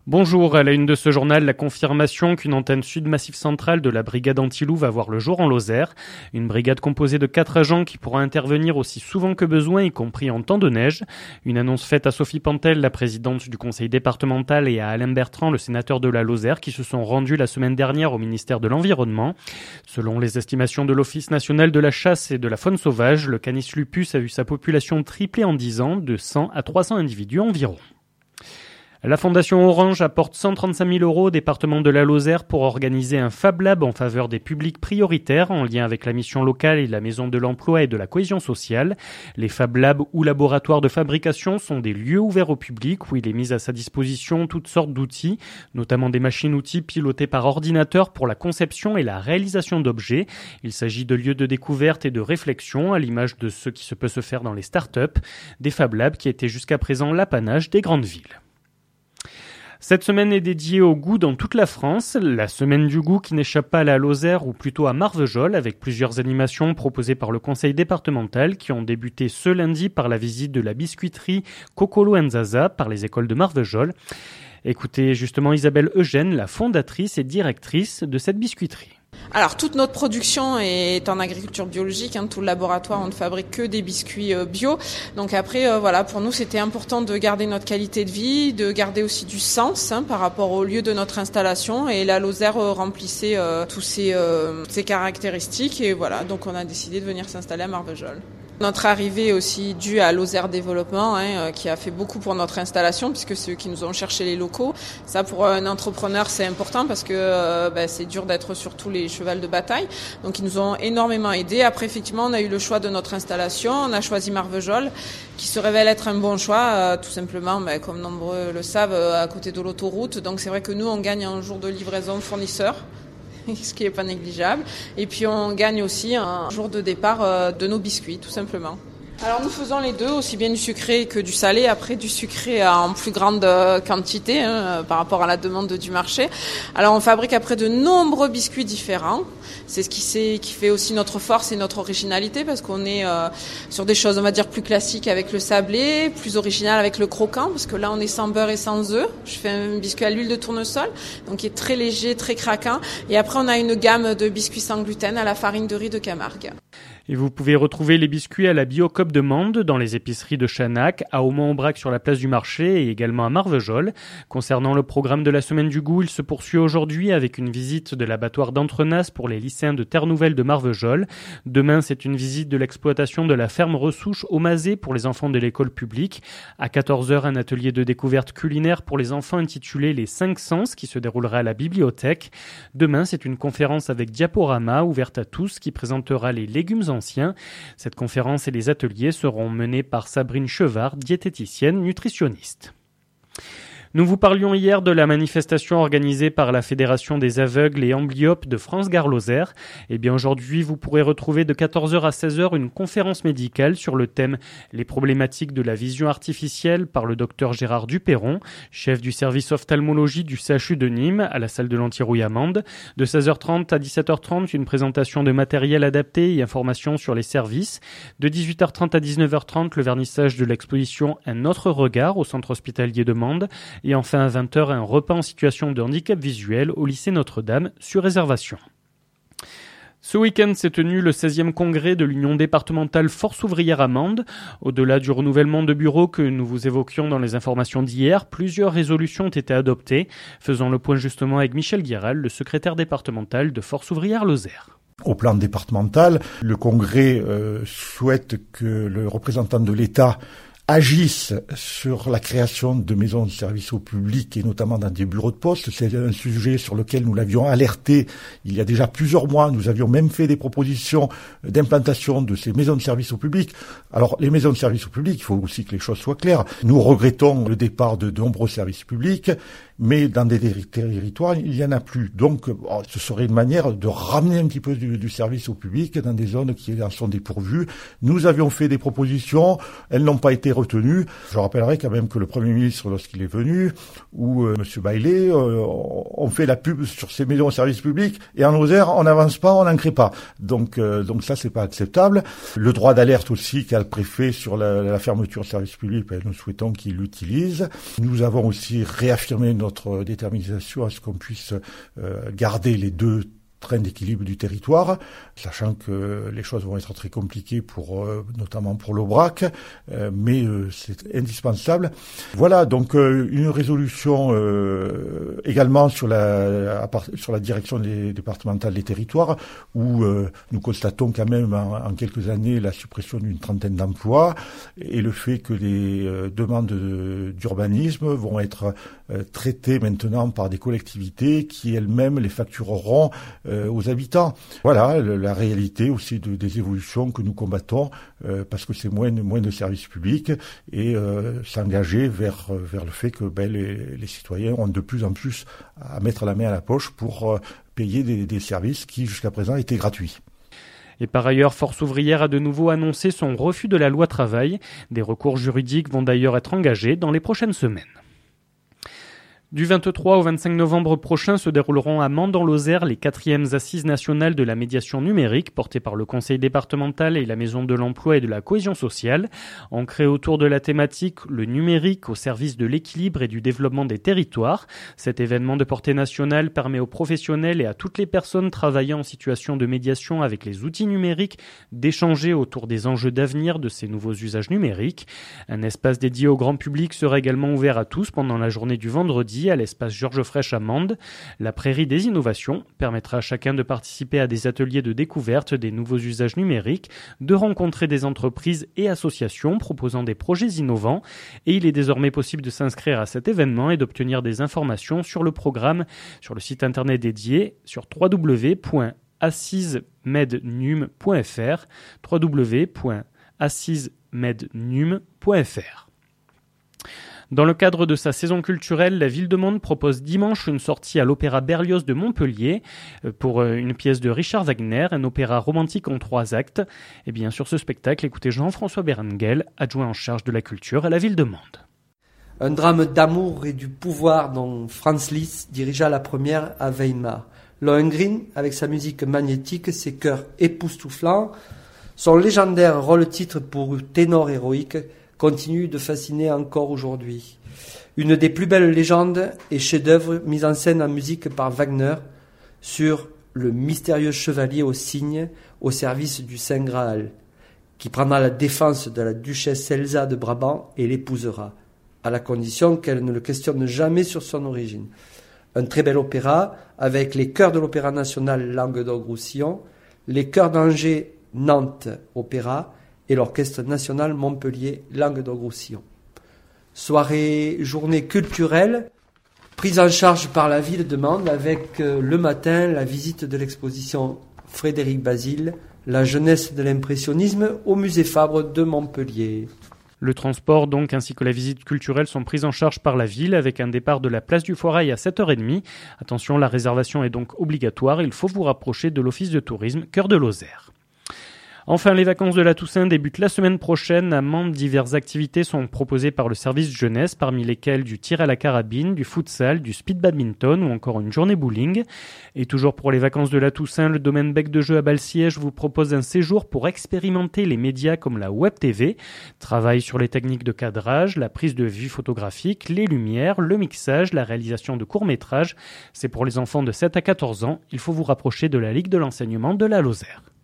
Bonjour, à la une de ce journal, la confirmation qu'une antenne sud Massif Central de la brigade anti-loup va voir le jour en Lozère. Une brigade composée de 4 agents qui pourra intervenir aussi souvent que besoin, y compris en temps de neige. Une annonce faite à Sophie Pantel, la présidente du conseil départemental, et à Alain Bertrand, le sénateur de la Lozère, qui se sont rendus la semaine dernière au ministère de l'Environnement. Selon les estimations de l'Office national de la chasse et de la faune sauvage, le Canis lupus a vu sa population tripler en 10 ans, de 100 à 300 individus environ. La Fondation Orange apporte 135 000 € au département de la Lozère pour organiser un Fab Lab en faveur des publics prioritaires en lien avec la mission locale et la Maison de l'Emploi et de la Cohésion sociale. Les Fab Labs ou laboratoires de fabrication sont des lieux ouverts au public où il est mis à sa disposition toutes sortes d'outils, notamment des machines-outils pilotées par ordinateur pour la conception et la réalisation d'objets. Il s'agit de lieux de découverte et de réflexion à l'image de ce qui peut se faire dans les start-up, des Fab Labs qui étaient jusqu'à présent l'apanage des grandes villes. Cette semaine est dédiée au goût dans toute la France, la semaine du goût qui n'échappe pas à la Lozère ou plutôt à Marvejols avec plusieurs animations proposées par le conseil départemental qui ont débuté ce lundi par la visite de la biscuiterie Cocolo Nzaza par les écoles de Marvejols. Écoutez justement Isabelle Eugène, la fondatrice et directrice de cette biscuiterie. Alors toute notre production est en agriculture biologique, tout le laboratoire on ne fabrique que des biscuits bio. Donc après pour nous c'était important de garder notre qualité de vie, de garder aussi du sens par rapport au lieu de notre installation et la Lozère remplissait tous ces caractéristiques et voilà, donc on a décidé de venir s'installer à Marvejols. Notre arrivée est aussi due à Lozère Développement qui a fait beaucoup pour notre installation puisque c'est eux qui nous ont cherché les locaux. Ça pour un entrepreneur c'est important parce que c'est dur d'être sur tous les chevals de bataille. Donc ils nous ont énormément aidés. Après effectivement on a eu le choix de notre installation. On a choisi Marvejols qui se révèle être un bon choix tout simplement comme nombreux le savent à côté de l'autoroute. Donc c'est vrai que nous on gagne un jour de livraison fournisseur. Ce qui n'est pas négligeable. Et puis on gagne aussi un jour de départ de nos biscuits, tout simplement. Alors nous faisons les deux, aussi bien du sucré que du salé. Après du sucré en plus grande quantité par rapport à la demande du marché. Alors on fabrique après de nombreux biscuits différents. C'est ce qui fait aussi notre force et notre originalité parce qu'on est sur des choses on va dire plus classiques avec le sablé, plus original avec le croquant parce que là on est sans beurre et sans œufs. Je fais un biscuit à l'huile de tournesol donc qui est très léger, très craquant. Et après on a une gamme de biscuits sans gluten à la farine de riz de Camargue. Et vous pouvez retrouver les biscuits à la Biocoop de Mende, dans les épiceries de Chanac, à Aumont-Aubrac sur la place du marché et également à Marvejols. Concernant le programme de la semaine du goût, il se poursuit aujourd'hui avec une visite de l'abattoir d'Entrenas pour les lycéens de Terre Nouvelle de Marvejols. Demain, c'est une visite de l'exploitation de la ferme Ressouche au Mazet pour les enfants de l'école publique. À 14h, un atelier de découverte culinaire pour les enfants intitulé Les 5 Sens qui se déroulera à la bibliothèque. Demain, c'est une conférence avec Diaporama ouverte à tous qui présentera les légumes anciens. Cette conférence et les ateliers seront menés par Sabrine Chevard, diététicienne nutritionniste. Nous vous parlions hier de la manifestation organisée par la Fédération des aveugles et amblyopes de France-Gare Lozère. Eh bien aujourd'hui, vous pourrez retrouver de 14h à 16h une conférence médicale sur le thème « Les problématiques de la vision artificielle » par le docteur Gérard Duperron, chef du service ophtalmologie du CHU de Nîmes, à la salle de l'Antirouille à Mende. De 16h30 à 17h30, une présentation de matériel adapté et informations sur les services. De 18h30 à 19h30, le vernissage de l'exposition « Un autre regard » au centre hospitalier de Mende. Et enfin à 20h, un repas en situation de handicap visuel au lycée Notre-Dame sur réservation. Ce week-end s'est tenu le 16e congrès de l'Union départementale Force ouvrière à Mende. Au-delà du renouvellement de bureaux que nous vous évoquions dans les informations d'hier, plusieurs résolutions ont été adoptées. Faisons le point justement avec Michel Guéral, le secrétaire départemental de Force ouvrière Lozère. Au plan départemental, le congrès souhaite que le représentant de l'État agissent sur la création de maisons de services au public et notamment dans des bureaux de poste. C'est un sujet sur lequel nous l'avions alerté il y a déjà plusieurs mois. Nous avions même fait des propositions d'implantation de ces maisons de services au public. Alors, les maisons de services au public, il faut aussi que les choses soient claires. Nous regrettons le départ de nombreux services publics, mais dans des territoires, il n'y en a plus. Donc, ce serait une manière de ramener un petit peu du service au public dans des zones qui en sont dépourvues. Nous avions fait des propositions, elles n'ont pas été retenues. Je rappellerai quand même que le Premier ministre, lorsqu'il est venu, ou Monsieur Bailey, ont fait la pub sur ces maisons de service public, et en Lozère, on n'avance pas, on n'en crée pas. Donc ça, c'est pas acceptable. Le droit d'alerte aussi qu'a le préfet sur la fermeture de service public, nous souhaitons qu'il l'utilise. Nous avons aussi réaffirmé notre détermination à ce qu'on puisse garder les deux train d'équilibre du territoire, sachant que les choses vont être très compliquées notamment pour l'Aubrac, mais c'est indispensable. Voilà, donc une résolution également sur la direction départementale des territoires, où nous constatons quand même en quelques années la suppression d'une trentaine d'emplois et le fait que les demandes d'urbanisme vont être traitées maintenant par des collectivités qui elles-mêmes les factureront aux habitants. Voilà la réalité aussi des évolutions que nous combattons, parce que c'est moins de services publics et s'engager vers le fait que les citoyens ont de plus en plus à mettre la main à la poche pour payer des services qui jusqu'à présent étaient gratuits. Et par ailleurs, Force ouvrière a de nouveau annoncé son refus de la loi travail. Des recours juridiques vont d'ailleurs être engagés dans les prochaines semaines. Du 23 au 25 novembre prochain se dérouleront à Mende en Lozère les 4e assises nationales de la médiation numérique portées par le conseil départemental et la maison de l'emploi et de la cohésion sociale. Ancrées autour de la thématique « Le numérique au service de l'équilibre et du développement des territoires », cet événement de portée nationale permet aux professionnels et à toutes les personnes travaillant en situation de médiation avec les outils numériques d'échanger autour des enjeux d'avenir de ces nouveaux usages numériques. Un espace dédié au grand public sera également ouvert à tous pendant la journée du vendredi à l'espace Georges Frêche à Mende. La prairie des innovations permettra à chacun de participer à des ateliers de découverte des nouveaux usages numériques, de rencontrer des entreprises et associations proposant des projets innovants. Et il est désormais possible de s'inscrire à cet événement et d'obtenir des informations sur le programme sur le site internet dédié sur www.assismednum.fr www.assismednum.fr. Dans le cadre de sa saison culturelle, la ville de Mende propose dimanche une sortie à l'Opéra Berlioz de Montpellier pour une pièce de Richard Wagner, un opéra romantique en 3 actes. Et bien sur ce spectacle, écoutez Jean-François Berengel, adjoint en charge de la culture à la ville de Mende. Un drame d'amour et du pouvoir dont Franz Liszt dirigea la première à Weimar. Lohengrin, avec sa musique magnétique, ses chœurs époustouflants, son légendaire rôle-titre pour ténor héroïque, continue de fasciner encore aujourd'hui. Une des plus belles légendes et chefs-d'œuvre mis en scène en musique par Wagner sur le mystérieux chevalier au cygne au service du Saint Graal, qui prendra la défense de la duchesse Elsa de Brabant et l'épousera, à la condition qu'elle ne le questionne jamais sur son origine. Un très bel opéra avec les chœurs de l'Opéra national Languedoc-Roussillon, les chœurs d'Angers Nantes Opéra et l'Orchestre national Montpellier Languedoc-Roussillon. Journée culturelle, prise en charge par la ville de Mende avec le matin la visite de l'exposition Frédéric Basile, la jeunesse de l'impressionnisme au musée Fabre de Montpellier. Le transport donc ainsi que la visite culturelle sont prises en charge par la ville avec un départ de la place du Foirail à 7h30. Attention, la réservation est donc obligatoire, il faut vous rapprocher de l'office de tourisme Cœur de Lozère. Enfin, les vacances de la Toussaint débutent la semaine prochaine. À Mende, diverses activités sont proposées par le service jeunesse, parmi lesquelles du tir à la carabine, du futsal, du speed badminton ou encore une journée bowling. Et toujours pour les vacances de la Toussaint, le domaine Bec de Jeu à Balsiège vous propose un séjour pour expérimenter les médias comme la web TV. Travail sur les techniques de cadrage, la prise de vue photographique, les lumières, le mixage, la réalisation de courts-métrages. C'est pour les enfants de 7 à 14 ans. Il faut vous rapprocher de la Ligue de l'enseignement de la Lozère.